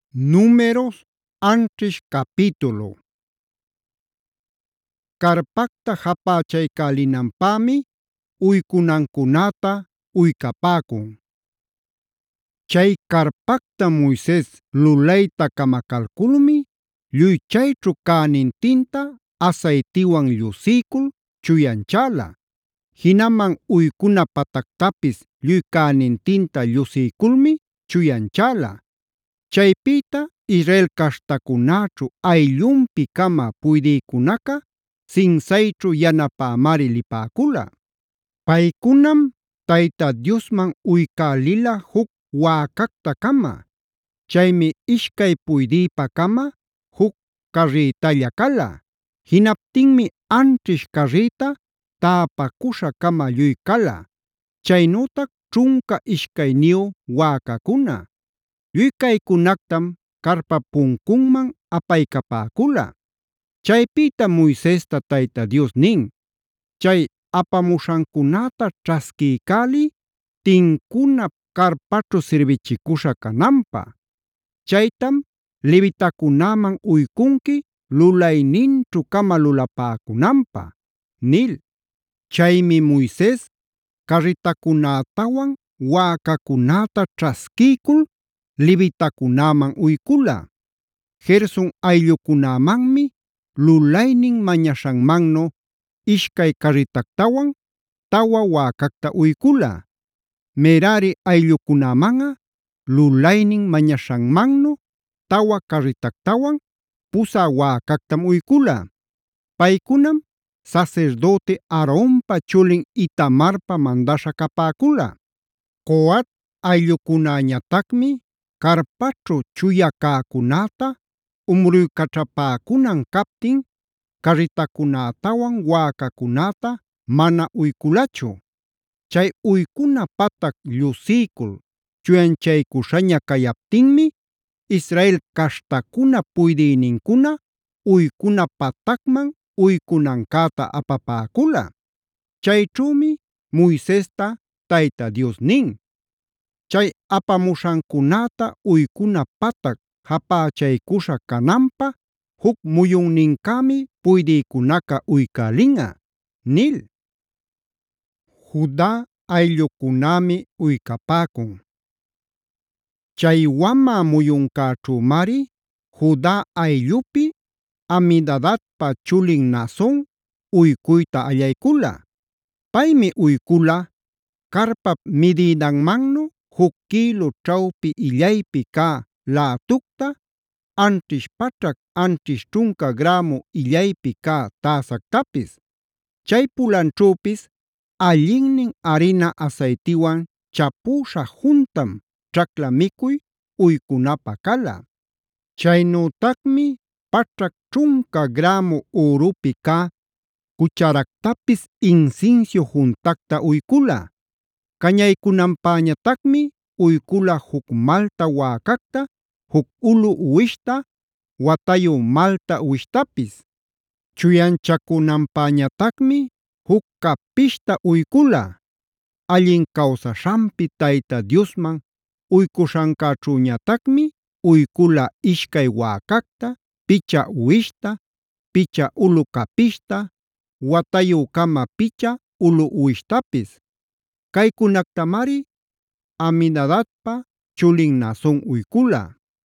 Números anćhish capítulo. Carpacta japächaycälinanpämi uykunancunata uycapäcun. Chay carpacta Moises lulayta camacalculmi lluy chayćhu cänintinta asaytiwan llusiycul chuyanchäla. Jinaman uykuna patactapis lluy cänintinta llusiyculmi chuyanchäla. Chaypïta Israel caśhtacunäćhu ayllunpi-cama puydïcunaca sinsayćhu yanapämari lipäcula. Paycunam Tayta Diosman uycälila juc wäcacta-cama. Chaymi ishcay puydïpa-cama juc carrïtalla cala. Jinaptinmi anćhish carrïta täpäcuśha-cama lluy cala. Chaynütac ćhunca ishcayniyu wäcacuna. Lluy caycunactam carpa puncunman apaycapäcula. Chaypïta Moisesta Tayta Dios nin: “Chay apamuśhancunata ćhasquiycäliy tincuna carpaćhu sirbichicusha cananpä. Chaytam levitacunäman uycunqui lulayninćhu-cama lulapäcunanpä” nil. Chaymi Moises carritacunätawan wäcacunäta ćhasquiycul levitacunäman uykula. Gerson ayllucunämanmi lulaynin mañaśhanmannu ishcay carritactawan tawa wäcacta uykula. Merari ayllucunämanꞌa lulaynin mañaśhanmannu tawa carritactawan pusä wäcactam uykula. Paycunam sacerdote Aaronpa chulin Itamarpa mandaśha capäcula. Coat ayllucunäñatacmi carpaćhu chuya cäcunäta umruycaćhapäcunan captin carritacunätawan wäcacunäta mana uykulachu. Chay uykuna patac llusiycul chuyanchaycuśhaña cayaptinmi Israel caśhtacuna puydïnincuna uykuna patacman uycunancäta apapäcula. Chayćhümi Moisesta Tayta Dios nin: “Chay apamuśhancunäta uykuna patac japächaycuśha cananpä juc muyunnincämi puydïcunaca uycälinꞌa” nil. Juda ayllucunämi uycapäcun. Chay wamä muyuncäćhümari Juda ayllupi Aminadabpa chulin Naason uykuyta allaycula. Paymi uykula carpap midïdanmannu juc kïlu ćhawpi illaypi cä lätucta, anćhish pachrac anćhish ćhunca grämu illaypi cä täsactapis. Chay pulanćhüpis allinnin arina asaytiwan chapüśha juntam ćhacla mikuy uycunapä cala. Chaynütacmi pachrac ćhunca grämu ürupi cä cucharactapis insinsiu juntacta uykula. Cañaycunanpäñatacmi uykula juc malta wäcacta, juc ulu uwishta, watayu malta uwishtapis. Chuyanchacunanpäñatacmi juc capishta uykula. Allin cawsaśhanpi Tayta Diosman uycuśhancäćhüñatacmi uykula ishcay wäcacta, picha uwishta, picha ulu capishta, watayu-cama picha ulu uwishtapis. Caycunactamari Aminadabpa chulin Naason uykula.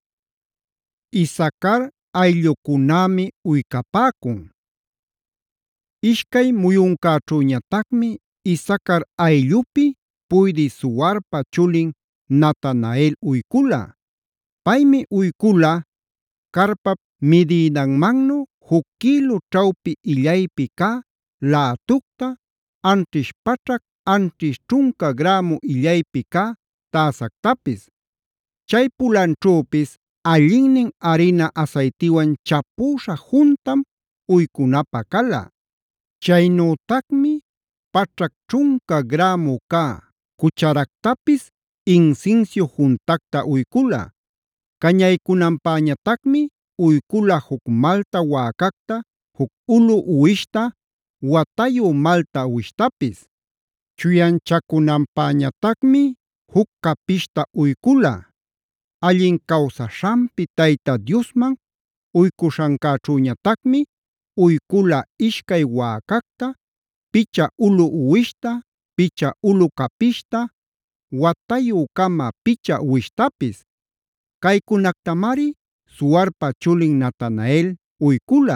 Isacar ayllucunämi uycapäcun. Ishcay muyuncäćhüñatacmi Isacar ayllupi puydï Suarpa chulin Natanael uykula. Paymi uykula carpap midïdanmannu juc kïlu ćhawpi illaypi cä lätucta, anćhish pachrac anćhish ćhunca grämu illaypi cä täsactapis. Chay pulanćhüpis allinnin arina asaytiwan chapüśha juntam uycunapä cala. Chaynütacmi pachrac ćhunca grämu cä cucharactapis insinsiu juntacta uykula. Cañaycunanpäñatacmi uykula juc malta wäcacta, juc ulu uwishta, watayu malta uwishtapis. Chuyanchacunanpäñatacmi juc capishta uykula. Allin kawsaśhanpi Tayta Diosman uykushankaćhuñataqmi uykula ishkay wäcacta, picha ulu uwishta, picha ulu capishta, watayü-kama picha uwishtapis. Kaykunactamari Suarpa chulin Natanael uykula.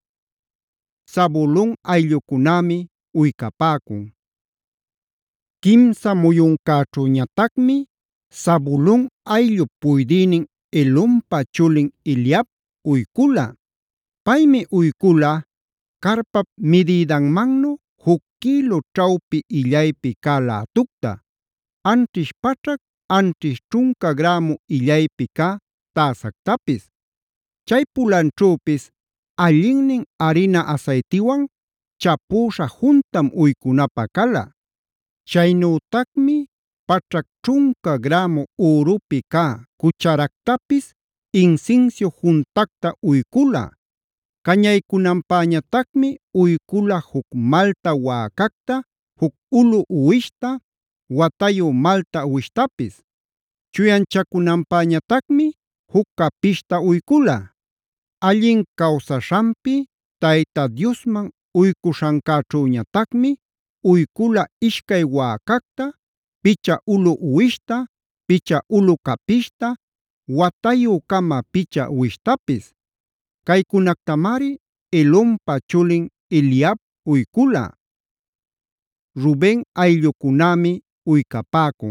Zabulon ayllukunami uycapäcun. Quimsa muyuncäćhuñataqmi Zabulon ayllup puydïnin Helonpa chulin Eliab uykula. Paymi uykula carpap midïdanmannu 1 kilo ćhawpi illaypi cä lätucta, anćhish pachrak anćhish ćhunca gramo illaypi cä täsactapis. Chay pulanćhüpis allinnin harina asaytiwan chapüśha juntam uycunapä cala. Chaynütacmi pachrak ćhunca gramo ürupi cä cucharactapis incienso juntacta uykula. Cañaycunanpäñatacmi uykula juc malta wäcacta, juc ulu uwishta, watayü malta uwishtapis. Chuyanchacunanpäñatacmi juc capishta uykula. Allin kawsaśhanpi Tayta Diosman uykushancäćhuñataqmi uykula ishkay wäcacta, picha ulu uwishta, picha ulu capishta, watayü-kama picha uwishtapis. Kaykunactamari Helonpa chulin Eliab uykula. Ruben ayllukunami uycapäcun.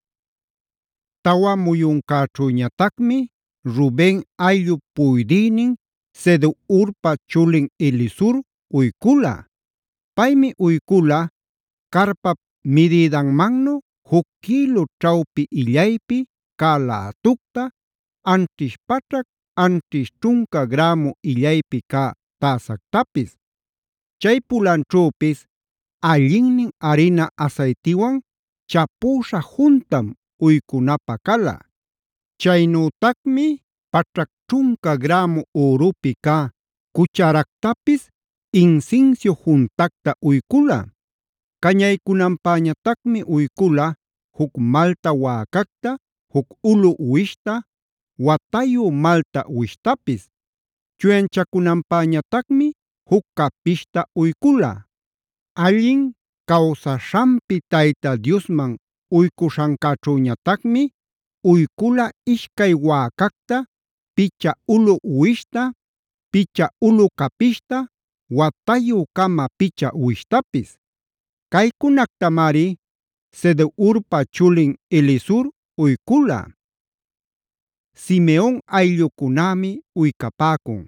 Tawa muyuncäćhuñataqmi Ruben ayllup puydïnin Sedeur-pa chulin Elisur uykula. Paymi uykula carpap midïdanmannu 1 kilo ćhawpi illaypi cä lätucta, anćhish pachrak anćhish ćhunca gramo illaypi cä täsactapis. Chay pulanćhüpis allinnin harina asaytiwan chapüśha juntam uycunapä cala. Chaynütacmi pachrak ćhunca gramo ürupi cä cucharactapis incienso juntacta uykula. Cañaycunanpäñatacmi uykula juc malta wäcacta, juc ulu uwishta, watayü malta uwishtapis. Chuyanchacunanpäñatacmi juc capishta uykula. Allin kawsaśhanpi Tayta Diosman uykushancäćhuñataqmi uykula ishkay wäcacta, picha ulu uwishta, picha ulu capishta, watayü-kama picha uwishtapis. Kaykunactamari Sedeur-pa chulin Elisur uykula. Simeon ayllukunami uycapäcun.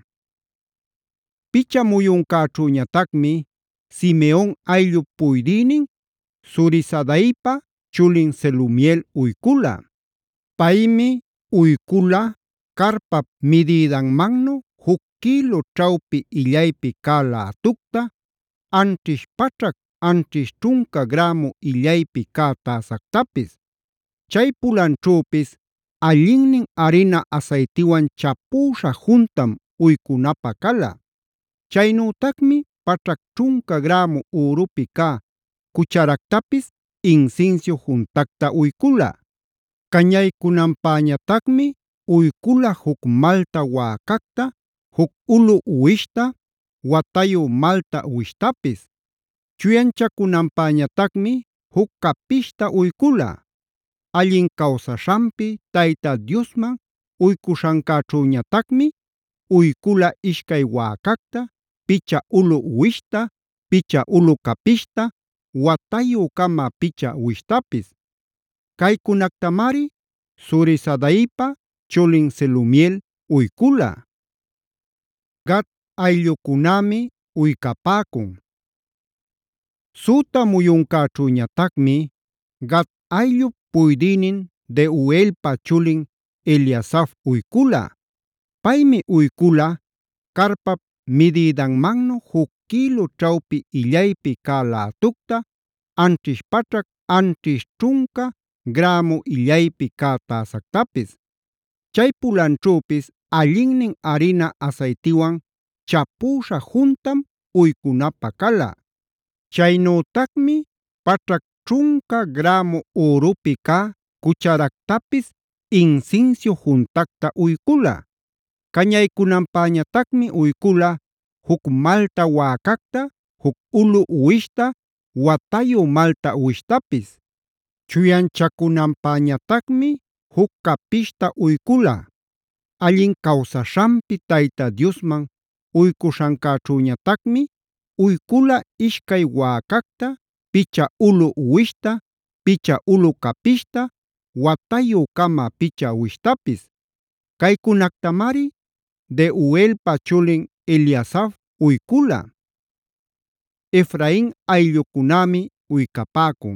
Picha muyuncäćhuñataqmi Simeon ayllup puydïnin Zurisadaipa chulin Selumiel uykula. Paymi uykula carpap midïdanmannu 1 kilo ćhawpi illaypi cä lätucta, anćhish pachrak anćhish ćhunca gramo illaypi cä täsactapis. Chay pulanćhüpis allinnin harina asaytiwan chapüśha juntam uycunapä cala. Chaynütacmi pachrak ćhunca gramo ürupi cä cucharactapis incienso juntacta uykula. Cañaycunanpäñatacmi uykula juc malta wäcacta, juc ulu uwishta, watayü malta uwishtapis. Chuyanchacunanpäñatacmi juc capishta uykula. Allin kawsaśhanpi Tayta Diosman uykushancäćhuñataqmi uykula ishkay wäcacta, picha ulu uwishta, picha ulu capishta, watayü-kama picha uwishtapis. Kaykunactamari Zurisadaipa chulin Selumiel uykula. Gad ayllukunami uycapäcun. Suta muyuncäćhuñataqmi Gad ayllup puydïnin Deuelpa chulin Eliasaf uykula. Paymi uykula carpap midïdanmannu 1 kilo ćhawpi illaypi cä lätucta, anćhish pachrak anćhish ćhunca gramo illaypi cä täsactapis. Chay pulanćhüpis allinnin harina asaytiwan chapüśha juntam uycunapä cala. Chaynütacmi pachrak ćhunca gramo ürupi cä cucharactapis incienso juntaqta uykula. Kañaykunanpäñataqmi uykula huk malta wäcacta, huk ulu uwishta, watayu malta uwishtapis. Chuyanchakunanpäñataqmi huk capishta uykula. Allin kawsaśhanpi Tayta Diosman uykushancäćhuñataqmi uykula ishkay wäcacta, picha ulu uwishta, picha ulu capishta, watayü-kama picha uwishtapis. Kaycunactamari Deuelpa chulin Eliasaf uykula. Efrain ayllucunami uycapäcun.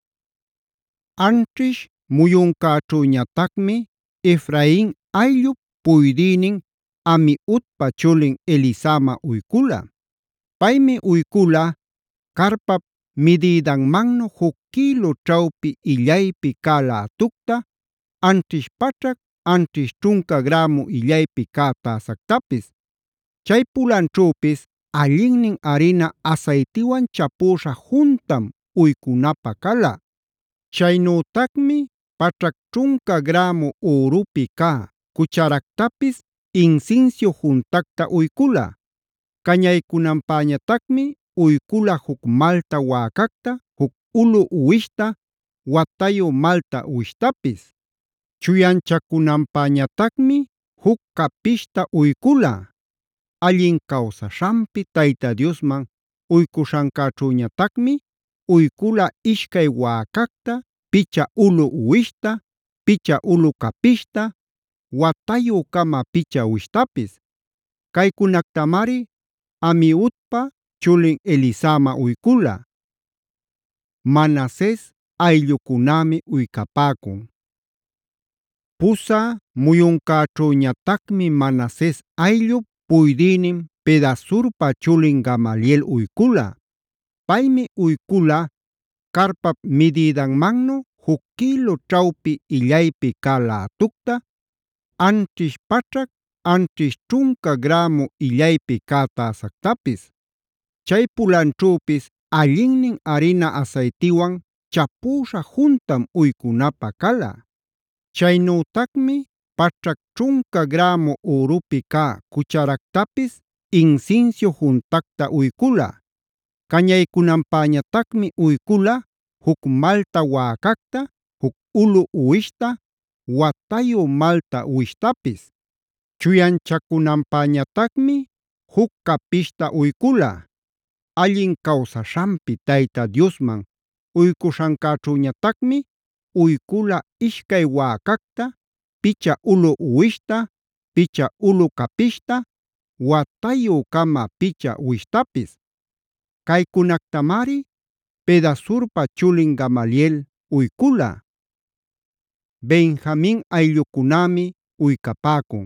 Anćhish muyuncäćhuñataqmi Efrain ayllup puydïnin Amiudpa chulin Elisama uykula. Paymi uykula carpap midïdanmannu 1 kilo ćhawpi illaypi cä lätucta, anćhish pachrak, anćhish ćhunca gramo illaypi cä täsactapis. Chay pulanćhüpis allinnin harina asaytiwan chapüśha juntam uycunapä cala. Chaynütacmi pachrak ćhunca gramo ürupi cä cucharactapis incienso juntaqta uykula. Kañaykunanpäñataqmi uykula huk malta wäcacta, huk ulu uwishta, watayu malta uwishtapis. Chuyanchakunanpäñataqmi huk capishta uykula. Allin kawsaśhanpi Tayta Diosman uykushancäćhuñataqmi uykula ishkay wäcacta, picha ulu uwishta, picha ulu capishta, watayü-kama picha uwishtapis. Kaycunactamari Amiudpa chulin Elisama uykula. Manases ayllucunami uycapäcun. Pusä muyuncäćhuñataqmi Manases ayllup puydïnin Pedasurpa chulin Gamaliel uykula. Paymi uykula carpap midïdanmannu 1 kilo ćhawpi illaypi cä lätucta, anćhish pachrak, anćhish ćhunca gramo illaypi cä täsactapis. Chay pulanćhüpis allinnin harina asaytiwan chapüśha juntam uycunapä cala. Chaynütacmi pachrak ćhunca gramo ürupi cä cucharactapis incienso juntaqta uykula. Kañaykunanpäñataqmi uykula huk malta wäcacta, huk ulu uwishta, watayu malta uwishtapis. Chuyanchakunanpäñataqmi huk capishta uykula. Allin kawsaśhanpi Tayta Diosman uykushancäćhuñataqmi uykula ishkay wäcacta, picha ulu uwishta, picha ulu capishta, watayü-kama picha uwishtapis. Kaycunactamari Pedasurpa chulin Gamaliel uykula. Benjamin ayllucunami uycapäcun.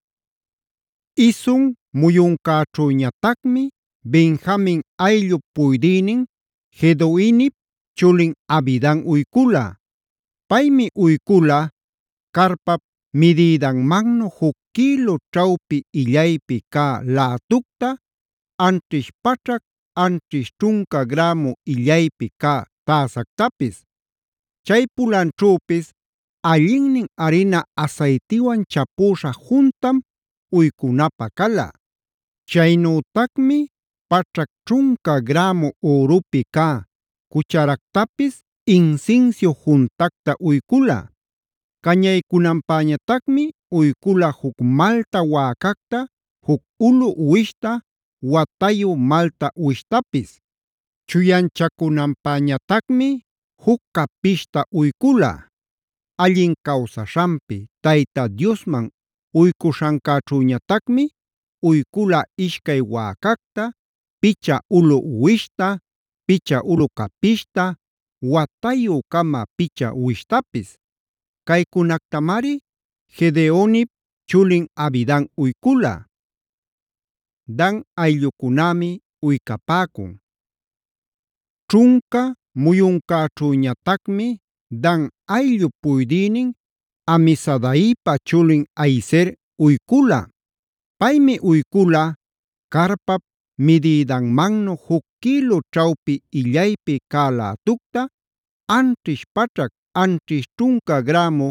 Isun muyuncäćhuñataqmi Benjamin ayllup puydïnin Gedoinip chulin Abidan uykula. Paymi uykula carpap midïdanmannu 1 kilo ćhawpi illaypi cä lätucta, anćhish pachrak, anćhish ćhunca gramo illaypi cä täsactapis. Chay pulanćhüpis allinnin harina asaytiwan chapüśha juntam uycunapä cala. Chaynütacmi pachrak ćhunca gramo ürupi cä cucharactapis incienso juntaqta uykula. Kañaykunanpäñataqmi uykula huk malta wäcacta, huk ulu uwishta, watayu malta uwishtapis. Chuyanchakunanpäñataqmi huk capishta uykula. Allin kawsaśhanpi Tayta Diosman uykushancäćhuñataqmi uykula ishkay wäcacta, picha ulu uwishta, picha ulu capishta, watayü-kama picha uwishtapis. Kaycunactamari Gedeonip chulin Abidan uykula. Dan ayllucunami uycapäcun. Ćhunca muyuncäćhuñataqmi Dan ayllup puydïnin Amisadaipa chulin Ahizer uykula. Paymi uykula carpap midïdanmannu 1 kilo ćhawpi illaypi cä lätucta, anćhish pachrak, anćhish ćhunca gramo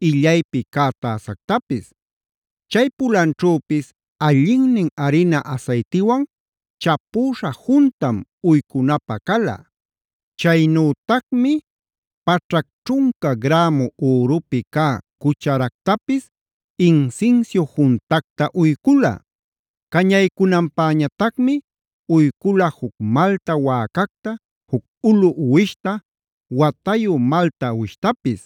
illaypi cä täsactapis. Chay pulanćhüpis allinnin harina asaytiwan chapüśha juntam uycunapä cala. Chaynütacmi paćhac ćhunca gramo ürupi cä cucharactapis insinsiu juntacta uykula. Cañaycunanpäñatacmi uykula juc malta wäcacta, juc ulu uwishta, watayu malta uwishtapis.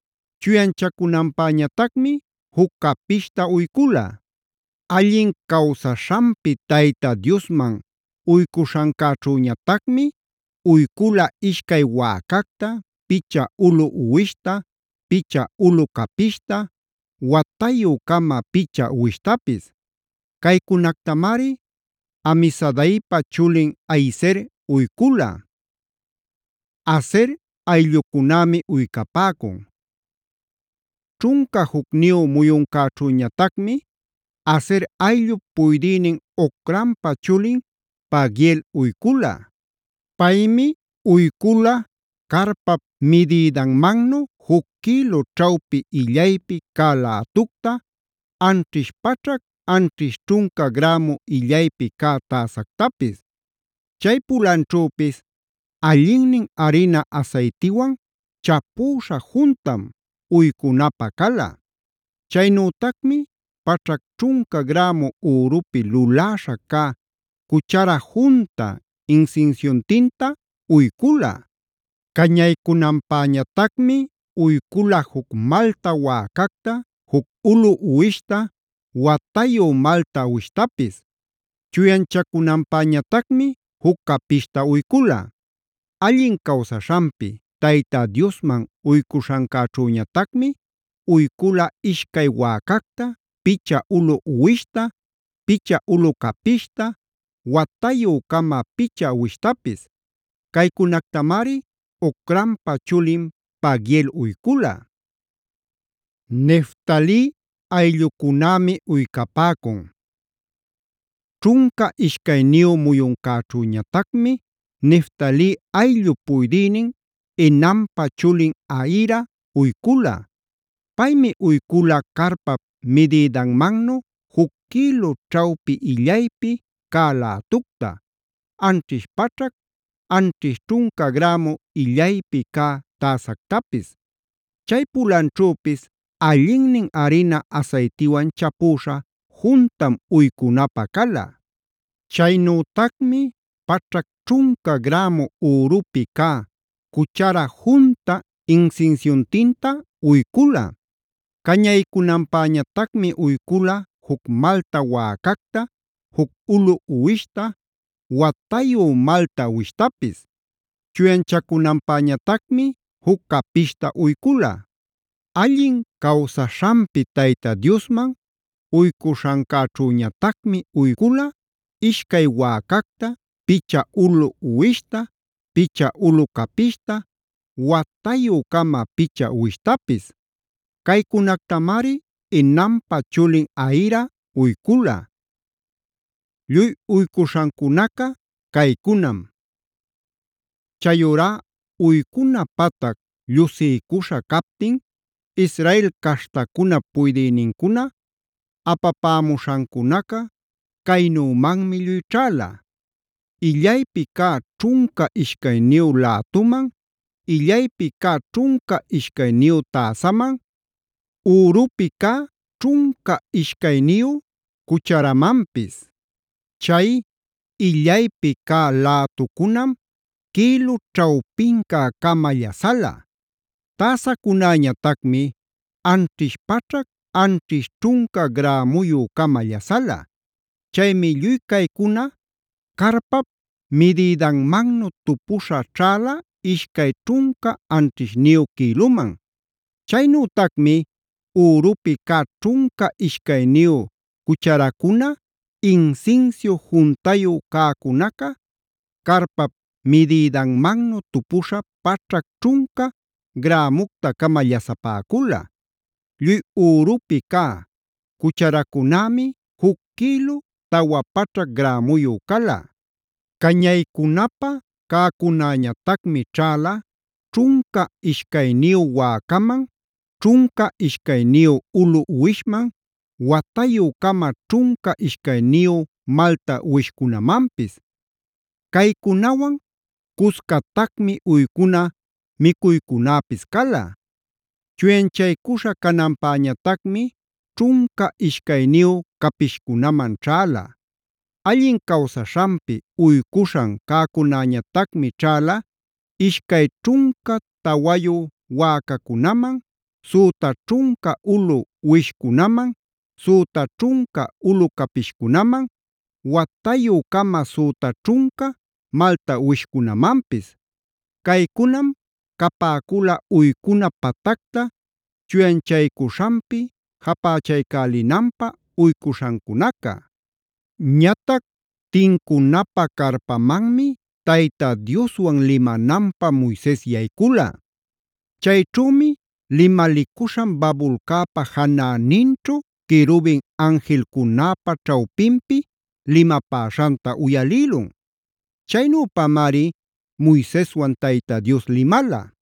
Chuyanchacunanpäñatacmi juc capishta uykula. Allin kawsaśhanpi Tayta Diosman uycuśhancäćhüñatacmi uykula ishcay wäcacta, picha ulu uwishta, picha ulu capishta, watayü-cama picha uwishtapis. Caycunactamari Amisadaipa chulin Ahiezer uykula. Aser ayllucunami uycapäcun. Ćhunca jucniyu muyuncäćhüñatacmi Aser ayllup puydïnin Ocranpa chulin Pagiel uykula. Paymi uykula carpap midïdanmannu juc kilo ćhawpi illaypi cä lätucta, anćhish paćhac anćhish ćhunca gramo illaypi cä täsactapis. Chay pulanćhüpis allinnin harina asaytiwan chapüśha juntam uycunapä cala. Chaynütacmi paćhac ćhunca gramo ürupi luläśha cä cuchara junta insinsiuntinta uykula. Cañaycunanpäñatacmi uykula juc malta wäcacta, juc ulu uwishta, watayu malta uwishtapis. Chuyanchacunanpäñatacmi juc capishta uykula. Allin kawsaśhanpi Tayta Diosman uycuśhancäćhüñatacmi uykula ishcay wäcacta, picha ulu uwishta, picha ulu capishta, watayü-cama picha uwishtapis. Caycunactamari Ocranpa chulin Pagiel uykula. Neftali ayllucunami uycapäcun. Ćhunca ishcayniyu muyuncäćhüñatacmi Neftali ayllu puydïnin Enanpa chulin Ahira uykula. Paymi uykula carpap midïdanmannu juc kilo ćhawpi illaypi cä lätucta, anćhish paćhac anćhish ćhunca gramo illaypi cä täsactapis. Chay pulanćhüpis allinnin harina asaytiwan chapüśha juntam uycunapä cala. Chaynütacmi paćhac ćhunca gramo ürupi cä cuchara junta insinsiuntinta uykula. Cañaycunanpäñatacmi uykula juc malta wäcacta, juc ulu uwishta, watayu malta uwishtapis. Chuyanchacunanpäñatacmi juc capishta uykula. Allin kawsaśhanpi Tayta Diosman uycuśhancäćhüñatacmi uykula ishcay wäcacta, picha ulu uwishta, picha ulu capishta, watayü-cama picha uwishtapis. Caycunactamari Enanpa chulin Ahira uykula. Lluy uycuśhancunaca caycunam. Chayurá uykuna patac llusiykusha captin Israel caśhtacuna puydïnincuna apapämushancunaca caynümanmi lluy ćhäla. Illaypi cä ćhunca ishcayniyu lätuman, illaypi cä ćhunca ishcayniyu täsaman, ürupi cä ćhunca ishcayniyu cucharamanpis. Chay illaypi cä lätucunam kilo ćhawpincä-cama llasala. Täsacunäñatacmi anćhish paćhac anćhish ćhunca gramuyu-cama llasala. Chaymi lluy caycuna carpap midïdanmannu tupuśha ćhäla ishcay ćhunca anćhishniyu kiluman. Chaynütacmi ürupi cä ćhunca ishcayniyu cucharacuna insinsiu juntayu cäcunaca carpap midïdanmannu tupuśha paćhac ćhunca gramucta-cama llasapäcula. Lluy ürupi cä cucharacunämi juc kilo tawa paćhac gramuyu cala. Cañaycunapä cäcunäñatacmi ćhäla ćhunca ishcayniyu wäcaman, ćhunka ishkayniyu ulu uwishman, watayuqkama ćhunka ishkayniyu malta uwishkunamanpis. Kaykunawan cuscatakmi uykuna mikuykunäpis kala. Chuyanchaykusha cananpäñatacmi ćhunka ishkayniyu capishkunaman ćhäla. Allin kawsaśhanpi uykuśhan cäcunäñatacmi ćhäla ishkay ćhunka tawayu wäcakunaman, süta ćhunka ulu uwishkunaman, süta ćhunka ulu capishkunaman, watayuqkama süta ćhunka malta uwishkunamanpis. Kaykunam kapäkula uykuna patacta chuyanchaycuśhanpi japächaycälinanpä uycuśhancunaca. Ñatac tincunapa carpamanmi Tayta Dioswan limananpä Moises yaykula. Chayćhümi limalicuśhan babulcäpa janäninćhu querubin angelcunäpa ćhawpinpi limapäśhanta uyalïlun. Chaynüpamari Moiseswan Tayta Dios limala.